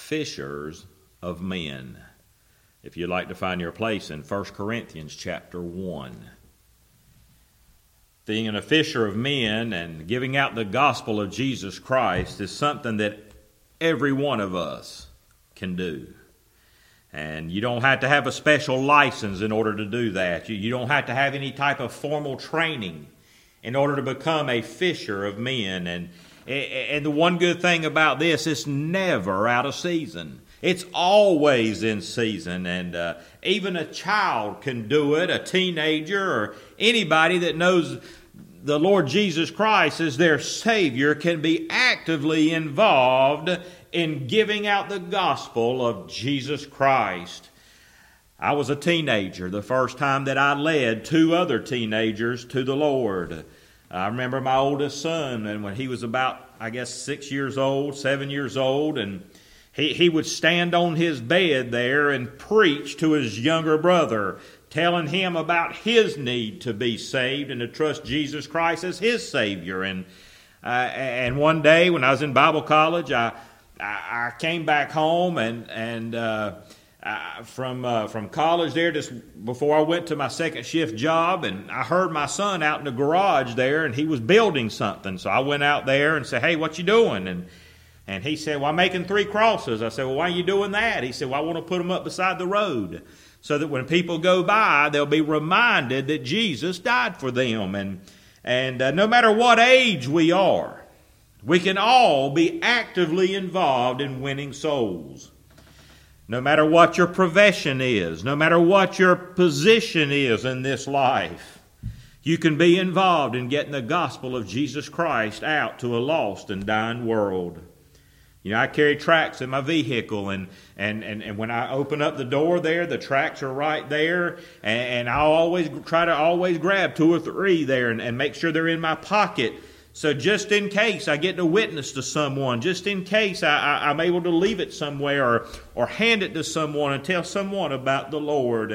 fishers of men. If you'd like to find your place in 1 Corinthians chapter 1. Being a fisher of men and giving out the gospel of Jesus Christ is something that every one of us can do. And you don't have to have a special license in order to do that. You don't have to have any type of formal training in order to become a fisher of men. And the one good thing about this, it's never out of season. It's always in season. And even a child can do it, a teenager or anybody that knows the Lord Jesus Christ as their Savior can be actively involved in giving out the gospel of Jesus Christ. I was a teenager the first time that I led 2 other teenagers to the Lord. I remember my oldest son, and when he was about, 6 years old, 7 years old, and he would stand on his bed there and preach to his younger brother, telling him about his need to be saved and to trust Jesus Christ as his Savior. And one day when I was in Bible college, I came back home and from college there just before I went to my second shift job, and I heard my son out in the garage there, and he was building something. So I went out there and said, "Hey, what you doing?" And he said, "Well, I'm making 3 crosses." I said, "Well, why are you doing that?" He said, "Well, I want to put them up beside the road so that when people go by, they'll be reminded that Jesus died for them." And no matter what age we are, we can all be actively involved in winning souls. No matter what your profession is, no matter what your position is in this life, you can be involved in getting the gospel of Jesus Christ out to a lost and dying world. You know, I carry tracts in my vehicle, and when I open up the door there, the tracts are right there, and I'll always try to grab 2 or 3 there and make sure they're in my pocket. So just in case I get to witness to someone, just in case I'm able to leave it somewhere or hand it to someone and tell someone about the Lord.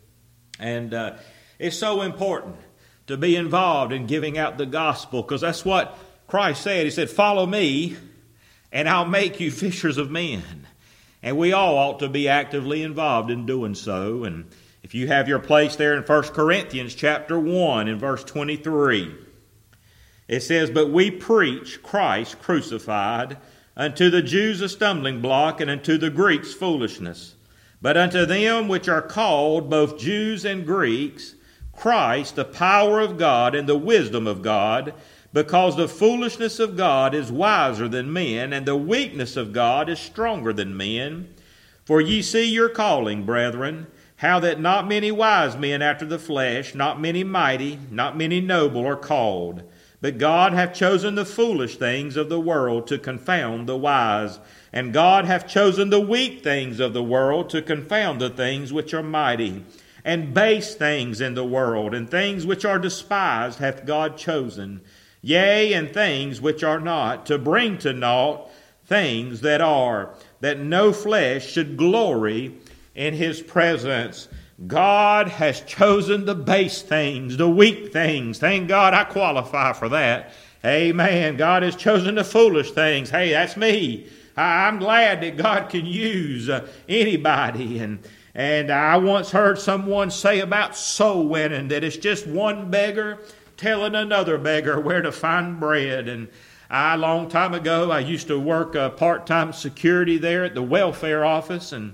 And it's so important to be involved in giving out the gospel, because that's what Christ said. He said, "Follow me, and I'll make you fishers of men." And we all ought to be actively involved in doing so. And if you have your place there in 1 Corinthians chapter 1 in verse 23, it says, "But we preach Christ crucified, unto the Jews a stumbling block, and unto the Greeks foolishness. But unto them which are called, both Jews and Greeks, Christ the power of God and the wisdom of God, because the foolishness of God is wiser than men, and the weakness of God is stronger than men. For ye see your calling, brethren, how that not many wise men after the flesh, not many mighty, not many noble are called. But God hath chosen the foolish things of the world to confound the wise. And God hath chosen the weak things of the world to confound the things which are mighty. And base things in the world, and things which are despised hath God chosen. Yea, and things which are not, to bring to naught things that are, that no flesh should glory in his presence." God has chosen the base things, the weak things. Thank God I qualify for that. Amen. God has chosen the foolish things. Hey, that's me. I'm glad that God can use anybody. And I once heard someone say about soul winning that it's just one beggar telling another beggar where to find bread. And a long time ago, I used to work part-time security there at the welfare office, and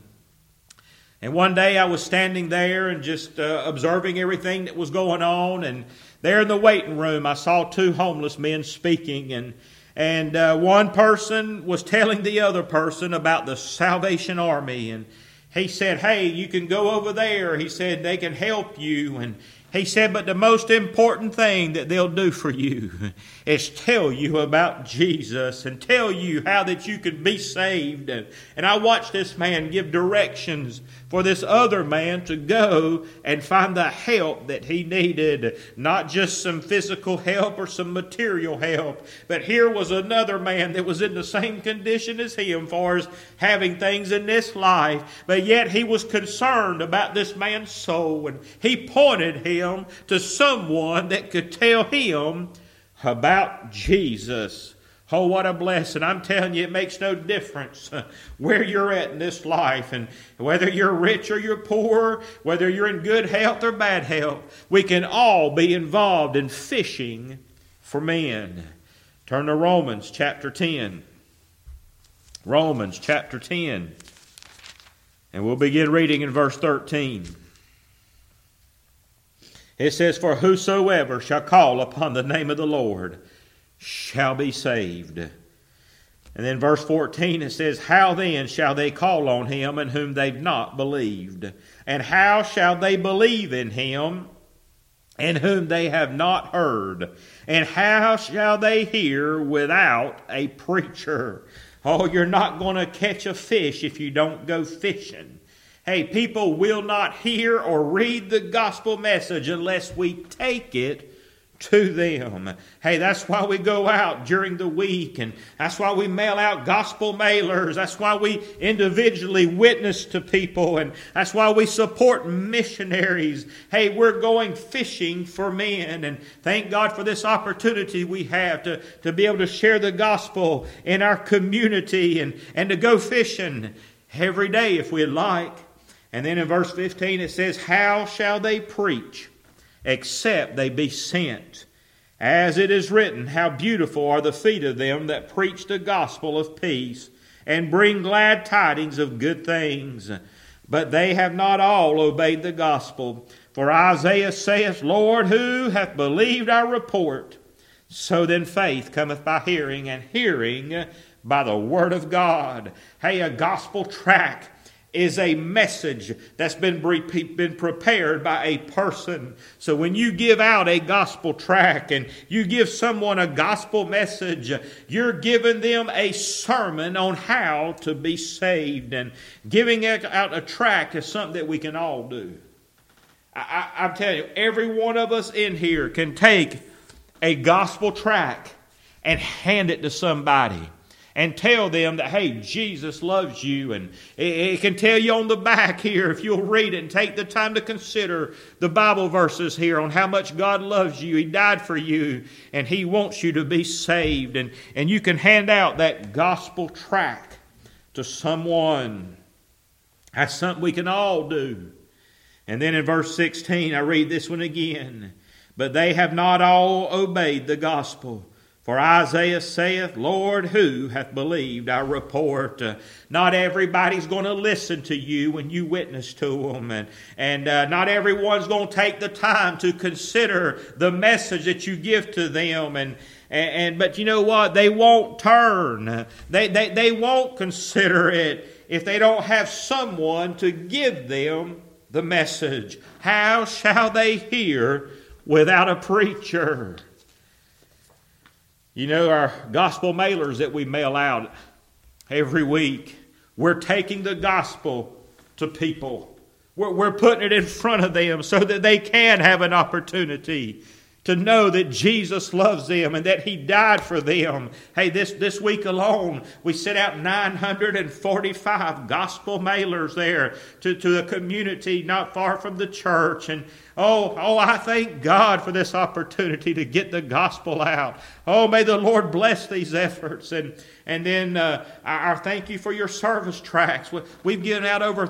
one day I was standing there and just observing everything that was going on. And there in the waiting room, I saw 2 homeless men speaking. And one person was telling the other person about the Salvation Army. And he said, "Hey, you can go over there." He said, "They can help you." And he said, "But the most important thing that they'll do for you is tell you about Jesus and tell you how that you could be saved." And I watched this man give directions for this other man to go and find the help that he needed. Not just some physical help or some material help, but here was another man that was in the same condition as him as far as having things in this life. But yet he was concerned about this man's soul, and he pointed him to someone that could tell him about Jesus. Oh, what a blessing. I'm telling you, it makes no difference where you're at in this life. And whether you're rich or you're poor, whether you're in good health or bad health, we can all be involved in fishing for men. Turn to Romans chapter 10. Romans chapter 10. And we'll begin reading in verse 13. It says, "For whosoever shall call upon the name of the Lord shall be saved." And then verse 14 it says, "How then shall they call on him in whom they've not believed? And how shall they believe in him in whom they have not heard? And how shall they hear without a preacher?" Oh, you're not going to catch a fish if you don't go fishing. Hey, people will not hear or read the gospel message unless we take it to them. Hey, that's why we go out during the week, and that's why we mail out gospel mailers. That's why we individually witness to people, and that's why we support missionaries. Hey, we're going fishing for men, and thank God for this opportunity we have to be able to share the gospel in our community and to go fishing every day if we'd like. And then in verse 15 it says, "How shall they preach except they be sent? As it is written, how beautiful are the feet of them that preach the gospel of peace, and bring glad tidings of good things. But they have not all obeyed the gospel. For Isaiah saith, Lord, who hath believed our report? So then faith cometh by hearing, and hearing by the word of God." Hey, a gospel tract is a message that's been prepared by a person. So when you give out a gospel tract and you give someone a gospel message, you're giving them a sermon on how to be saved. And giving out a tract is something that we can all do. I'm telling you, every one of us in here can take a gospel tract and hand it to somebody and tell them that, hey, Jesus loves you. And it can tell you on the back here, if you'll read it and take the time to consider the Bible verses here on how much God loves you. He died for you, and He wants you to be saved. And you can hand out that gospel tract to someone. That's something we can all do. And then in verse 16, I read this one again. "But they have not all obeyed the gospel. For Isaiah saith, Lord, who hath believed our report?" Not everybody's going to listen to you when you witness to them. And not everyone's going to take the time to consider the message that you give to them. But you know what? They won't turn. They won't consider it if they don't have someone to give them the message. How shall they hear without a preacher? You know, our gospel mailers that we mail out every week, we're taking the gospel to people. We're putting it in front of them so that they can have an opportunity to know that Jesus loves them and that He died for them. Hey, this week alone, we sent out 945 gospel mailers there to a community not far from the church. And I thank God for this opportunity to get the gospel out. Oh, may the Lord bless these efforts. And then our thank you for your service tracts. We've given out over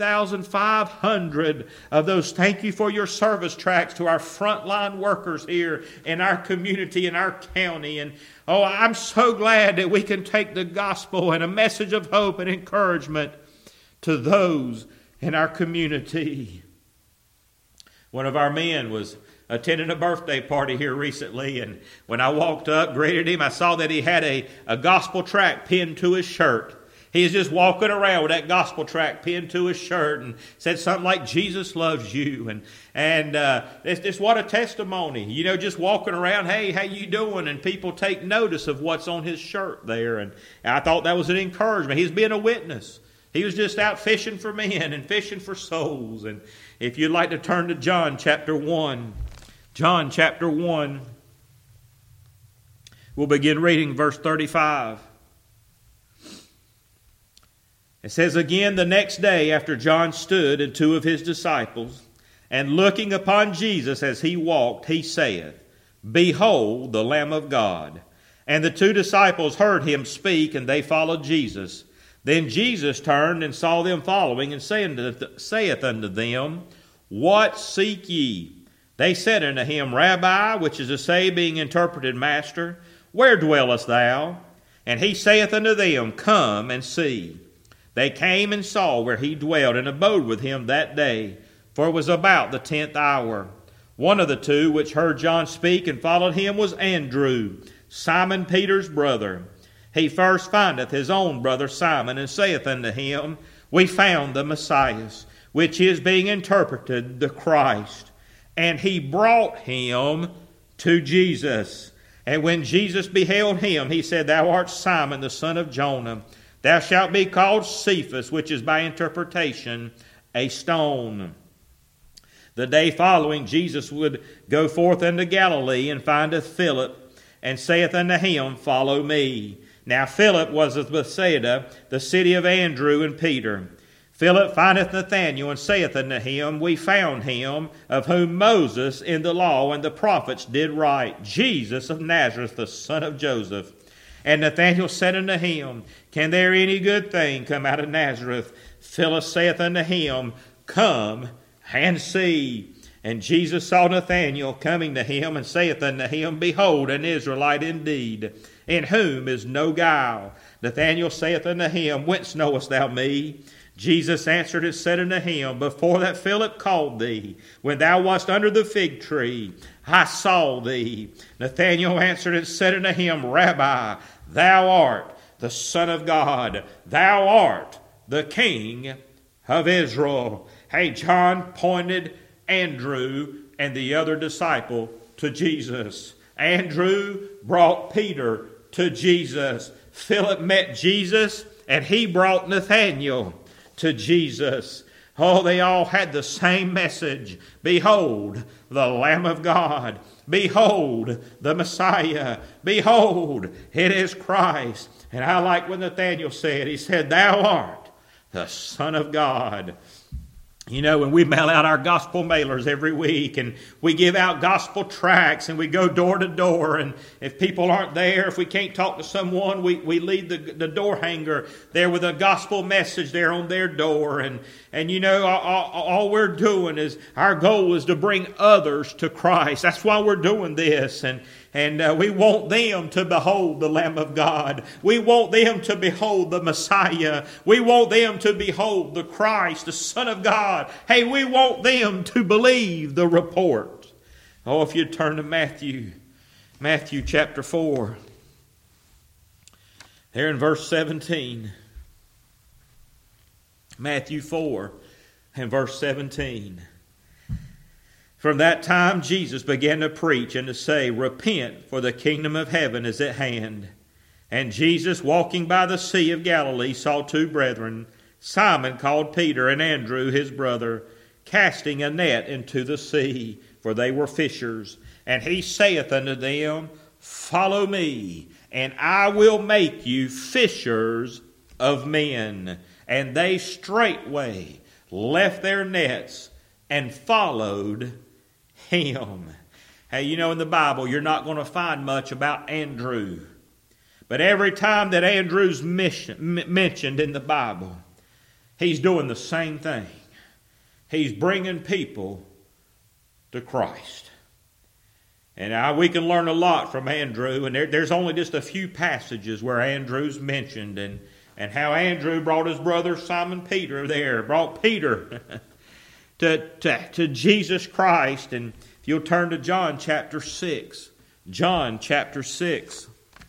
3,500 of those thank you for your service tracts to our frontline workers here in our community, in our county. And I'm so glad that we can take the gospel and a message of hope and encouragement to those in our community. One of our men was attending a birthday party here recently, and when I walked up, greeted him, I saw that he had a gospel tract pinned to his shirt. He was just walking around with that gospel tract pinned to his shirt and said something like, "Jesus loves you." And it's just what a testimony. You know, just walking around, "Hey, how you doing?" And people take notice of what's on his shirt there. And I thought that was an encouragement. He was being a witness. He was just out fishing for men and fishing for souls. And if you'd like to turn to John chapter 1. John chapter 1. We'll begin reading verse 35. It says, "Again the next day after John stood and 2 of his disciples, and looking upon Jesus as he walked, he saith, Behold the Lamb of God. And the 2 disciples heard him speak, and they followed Jesus. Then Jesus turned and saw them following, and saith unto them, What seek ye? They said unto him, Rabbi, which is to say, being interpreted, Master, where dwellest thou? And he saith unto them, Come and see. They came and saw where he dwelt, and abode with him that day, for it was about the 10th hour. One of the 2 which heard John speak and followed him was Andrew, Simon Peter's brother. He first findeth his own brother Simon, and saith unto him, We found the Messiah, which is being interpreted the Christ. And he brought him to Jesus. And when Jesus beheld him, he said, Thou art Simon, the son of Jonah. Thou shalt be called Cephas, which is by interpretation a stone. The day following, Jesus would go forth into Galilee, and findeth Philip, and saith unto him, Follow me. Now Philip was of Bethsaida, the city of Andrew and Peter. Philip findeth Nathanael, and saith unto him, We found him, of whom Moses in the law and the prophets did write, Jesus of Nazareth, the son of Joseph. And Nathanael said unto him, Can there any good thing come out of Nazareth? Philip saith unto him, Come and see. And Jesus saw Nathanael coming to him, and saith unto him, Behold, an Israelite indeed, in whom is no guile. Nathanael saith unto him, Whence knowest thou me? Jesus answered and said unto him, Before that Philip called thee, when thou wast under the fig tree, I saw thee. Nathanael answered and said unto him, Rabbi, thou art the Son of God. Thou art the King of Israel. Hey, John pointed Andrew and the other disciple to Jesus. Andrew brought Peter to Jesus. Philip met Jesus, and he brought Nathanael to Jesus. Oh, they all had the same message. Behold, the Lamb of God. Behold, the Messiah. Behold, it is Christ. And I like what Nathanael said. He said, Thou art the Son of God. You know, when we mail out our gospel mailers every week, and we give out gospel tracts, and we go door to door, and if people aren't there, if we can't talk to someone, we leave the door hanger there with a gospel message there on their door. And you know, all we're doing is, our goal is to bring others to Christ. That's why we're doing this. And we want them to behold the Lamb of God. We want them to behold the Messiah. We want them to behold the Christ, the Son of God. Hey, we want them to believe the report. Oh, if you turn to Matthew chapter 4. There in verse 17. Matthew 4 and verse 17. From that time Jesus began to preach and to say, Repent, for the kingdom of heaven is at hand. And Jesus, walking by the sea of Galilee, saw 2 brethren, Simon called Peter, and Andrew his brother, casting a net into the sea, for they were fishers. And he saith unto them, Follow me, and I will make you fishers of men. And they straightway left their nets and followed him. Hey, you know, in the Bible, you're not going to find much about Andrew. But every time that Andrew's mentioned in the Bible, he's doing the same thing. He's bringing people to Christ. And we can learn a lot from Andrew. And there's only just a few passages where Andrew's mentioned. And how Andrew brought his brother Simon Peter there. Brought Peter to Jesus Christ. And if you'll turn to John chapter 6. John chapter 6.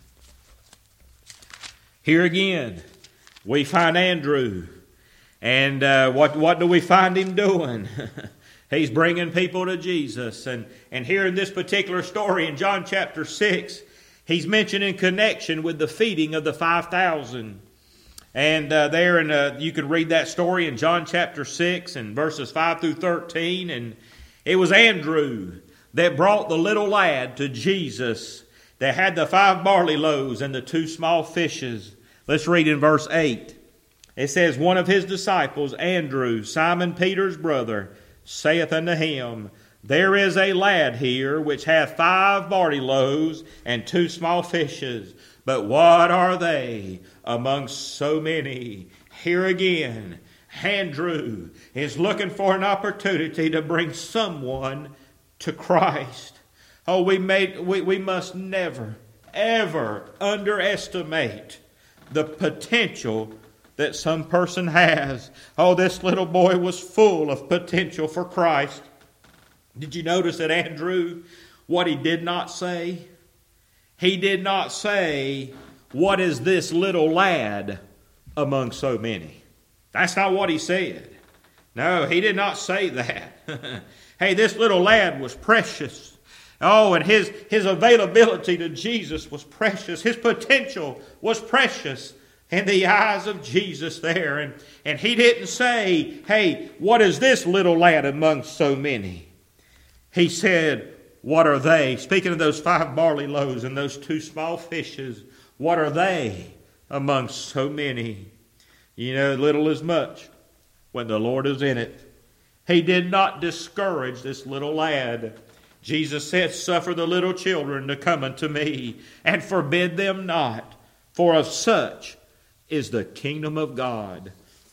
Here again, we find Andrew. And what do we find him doing? He's bringing people to Jesus. And here in this particular story in John chapter 6, he's mentioned in connection with the feeding of the 5,000. And you could read that story in John chapter 6 and verses 5 through 13. And it was Andrew that brought the little lad to Jesus that had the 5 barley loaves and the 2 small fishes. Let's read in verse 8. It says, One of his disciples, Andrew, Simon Peter's brother, saith unto him, There is a lad here which hath 5 barley loaves and 2 small fishes. But what are they among so many? Here again, Andrew is looking for an opportunity to bring someone to Christ. Oh, we must never, ever underestimate the potential that some person has. Oh, this little boy was full of potential for Christ. Did you notice that Andrew, what he did not say? He did not say, what is this little lad among so many? That's not what he said. No, he did not say that. Hey, this little lad was precious. Oh, and his availability to Jesus was precious. His potential was precious in the eyes of Jesus there. And he didn't say, hey, what is this little lad among so many? He said, what are they? Speaking of those 5 barley loaves and those 2 small fishes, what are they among so many? You know, little is much when the Lord is in it. He did not discourage this little lad. Jesus said, suffer the little children to come unto me, and forbid them not, for of such is the kingdom of God.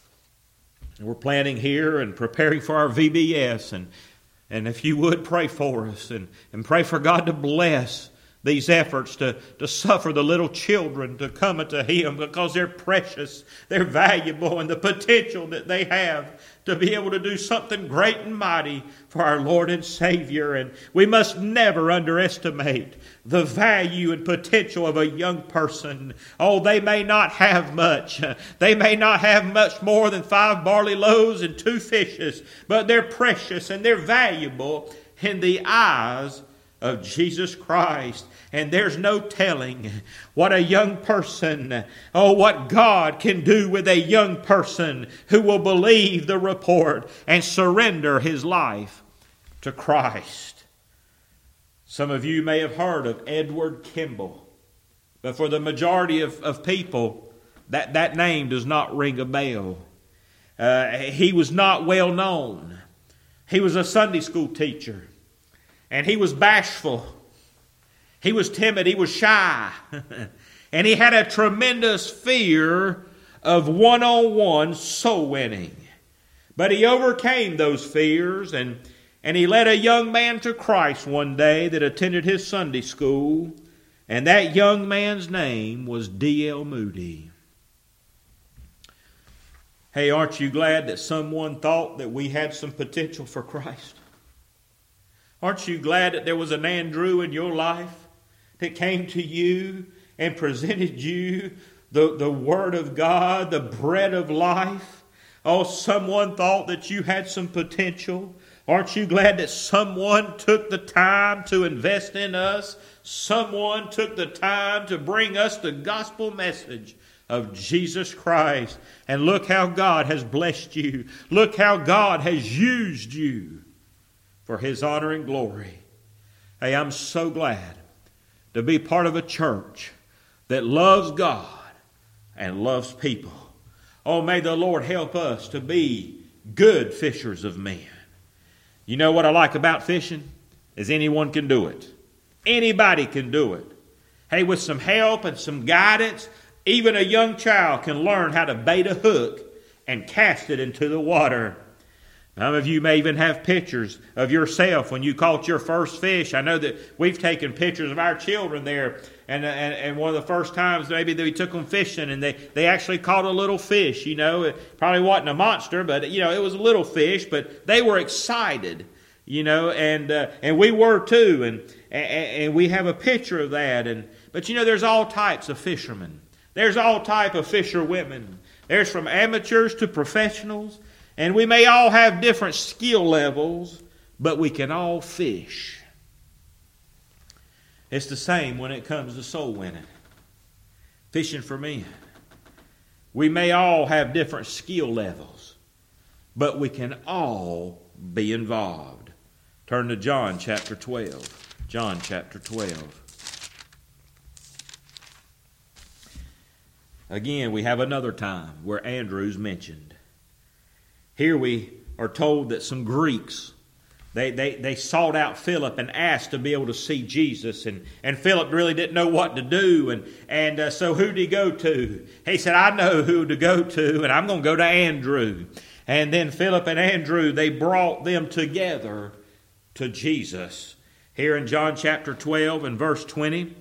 And we're planning here and preparing for our VBS, and if you would, pray for us and pray for God to bless these efforts to suffer the little children to come unto Him, because they're precious, they're valuable, and the potential that they have to be able to do something great and mighty for our Lord and Savior. And we must never underestimate the value and potential of a young person. Oh, they may not have much. They may not have much more than 5 barley loaves and 2 fishes, but they're precious and they're valuable in the eyes of Jesus Christ. And there's no telling what a young person, what God can do with a young person who will believe the report and surrender his life to Christ. Some of you may have heard of Edward Kimball, but for the majority of people, that name does not ring a bell. He was not well known. He was a Sunday school teacher, and he was bashful. He was timid. He was shy. And he had a tremendous fear of one-on-one soul winning. But he overcame those fears, and he led a young man to Christ one day that attended his Sunday school. And that young man's name was D.L. Moody. Hey, aren't you glad that someone thought that we had some potential for Christ? Aren't you glad that there was an Andrew in your life that came to you and presented you the Word of God, the bread of life? Oh, someone thought that you had some potential. Aren't you glad that someone took the time to invest in us? Someone took the time to bring us the gospel message of Jesus Christ. And look how God has blessed you. Look how God has used you for His honor and glory. Hey, I'm so glad to be part of a church that loves God and loves people. Oh, may the Lord help us to be good fishers of men. You know what I like about fishing? Is anyone can do it. Anybody can do it. Hey, with some help and some guidance, even a young child can learn how to bait a hook and cast it into the water. Some of you may even have pictures of yourself when you caught your first fish. I know that we've taken pictures of our children there. And one of the first times maybe that we took them fishing, and they actually caught a little fish. You know, it probably wasn't a monster, but you know, it was a little fish. But they were excited, you know, and we were too. And we have a picture of that. But you know, there's all types of fishermen. There's all type of fisherwomen. There's from amateurs to professionals. And we may all have different skill levels, but we can all fish. It's the same when it comes to soul winning. Fishing for men. We may all have different skill levels, but we can all be involved. Turn to John chapter 12. John chapter 12. Again, we have another time where Andrew's mentioned. Here we are told that some Greeks They sought out Philip and asked to be able to see Jesus. And Philip really didn't know what to do. So who did he go to? He said, I know who to go to, and I'm going to go to Andrew. And then Philip and Andrew, they brought them together to Jesus. Here in John chapter 12 and verse 20,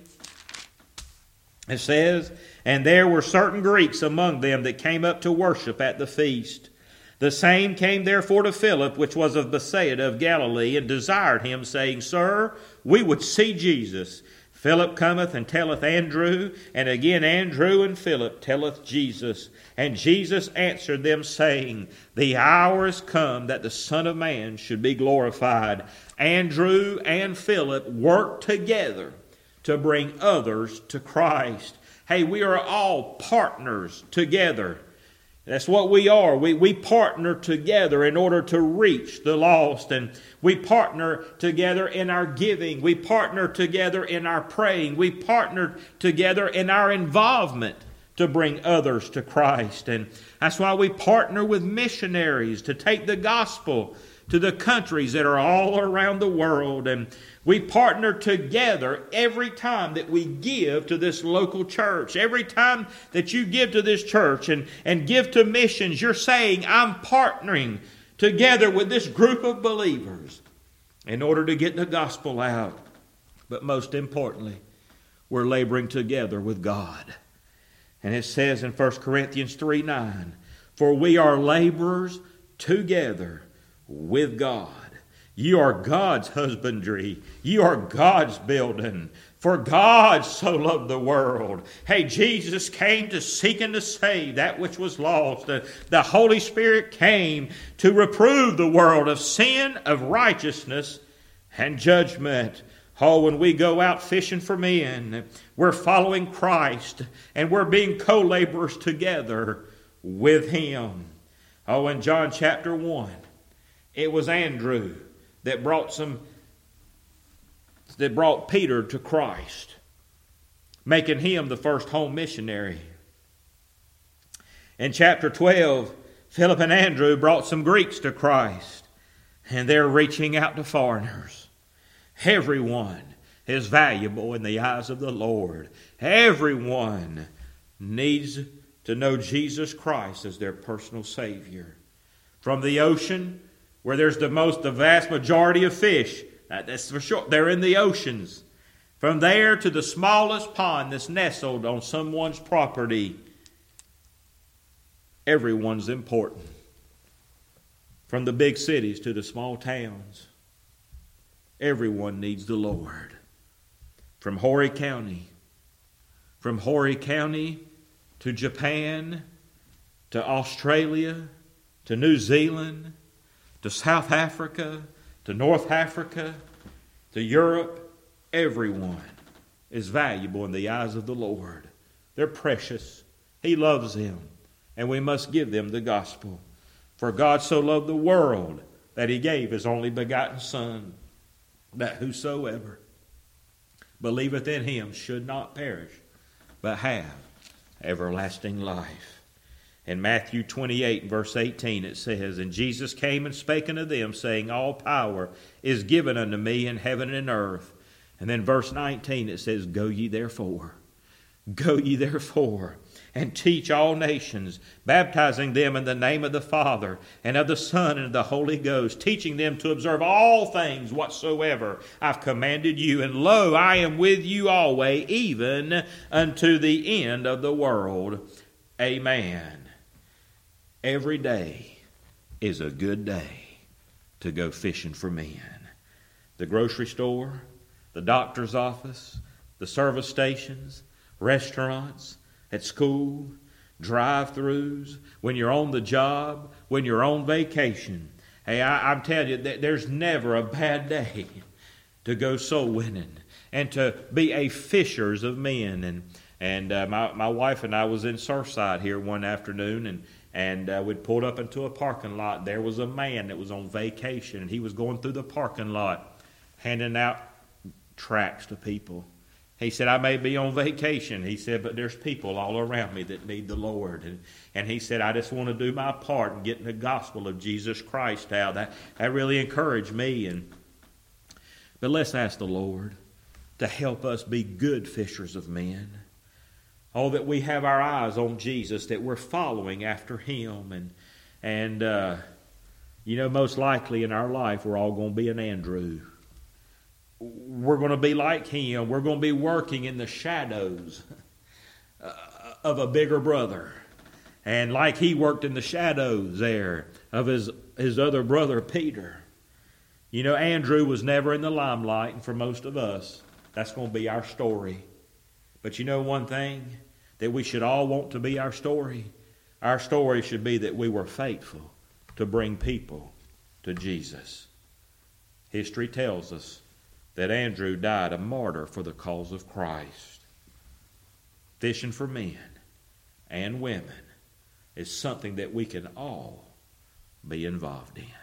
it says, And there were certain Greeks among them that came up to worship at the feast. The same came therefore to Philip, which was of Bethsaida of Galilee, and desired him, saying, Sir, we would see Jesus. Philip cometh and telleth Andrew, and again Andrew and Philip telleth Jesus. And Jesus answered them, saying, The hour is come that the Son of Man should be glorified. Andrew and Philip worked together to bring others to Christ. Hey, we are all partners together. That's what we are. We partner together in order to reach the lost. And we partner together in our giving. We partner together in our praying. We partner together in our involvement to bring others to Christ. And that's why we partner with missionaries to take the gospel to the countries that are all around the world. And we partner together every time that we give to this local church. Every time that you give to this church and give to missions, you're saying, I'm partnering together with this group of believers in order to get the gospel out. But most importantly, we're laboring together with God. And it says in 1 Corinthians 3:9, For we are laborers together with God. You are God's husbandry. You are God's building. For God so loved the world. Hey, Jesus came to seek and to save that which was lost. The Holy Spirit came to reprove the world of sin, of righteousness, and judgment. Oh, when we go out fishing for men, we're following Christ, and we're being co-laborers together with Him. Oh, in John chapter 1, it was Andrew that brought Peter to Christ, making him the first home missionary. In chapter 12, Philip and Andrew brought some Greeks to Christ, and they're reaching out to foreigners. Everyone is valuable in the eyes of the Lord. Everyone needs to know Jesus Christ as their personal Savior. From the ocean, where there's the vast majority of fish, that's for sure, they're in the oceans. From there to the smallest pond that's nestled on someone's property, everyone's important. From the big cities to the small towns, everyone needs the Lord. From Horry County to Japan, to Australia, to New Zealand, to South Africa, to North Africa, to Europe, everyone is valuable in the eyes of the Lord. They're precious. He loves them, and we must give them the gospel. For God so loved the world that He gave His only begotten Son, that whosoever believeth in Him should not perish, but have everlasting life. In Matthew 28, verse 18, it says, And Jesus came and spake unto them, saying, All power is given unto me in heaven and in earth. And then verse 19, it says, Go ye therefore, and teach all nations, baptizing them in the name of the Father, and of the Son, and of the Holy Ghost, teaching them to observe all things whatsoever I've commanded you. And lo, I am with you always, even unto the end of the world. Amen. Every day is a good day to go fishing for men. The grocery store, the doctor's office, the service stations, restaurants, at school, drive-thrus, when you're on the job, when you're on vacation. Hey, I'm telling you, there's never a bad day to go soul winning and to be a fishers of men. And my wife and I was in Surfside here one afternoon, and we'd pulled up into a parking lot. There was a man that was on vacation, and he was going through the parking lot handing out tracts to people. He said, I may be on vacation. He said, but there's people all around me that need the Lord. And he said, I just want to do my part in getting the gospel of Jesus Christ out. That really encouraged me. But let's ask the Lord to help us be good fishers of men. Oh, that we have our eyes on Jesus, that we're following after Him. And most likely in our life, we're all going to be an Andrew. We're going to be like him. We're going to be working in the shadows of a bigger brother. And like he worked in the shadows there of his other brother, Peter. Andrew was never in the limelight, and for most of us, that's going to be our story. But one thing that we should all want to be our story? Our story should be that we were faithful to bring people to Jesus. History tells us that Andrew died a martyr for the cause of Christ. Fishing for men and women is something that we can all be involved in.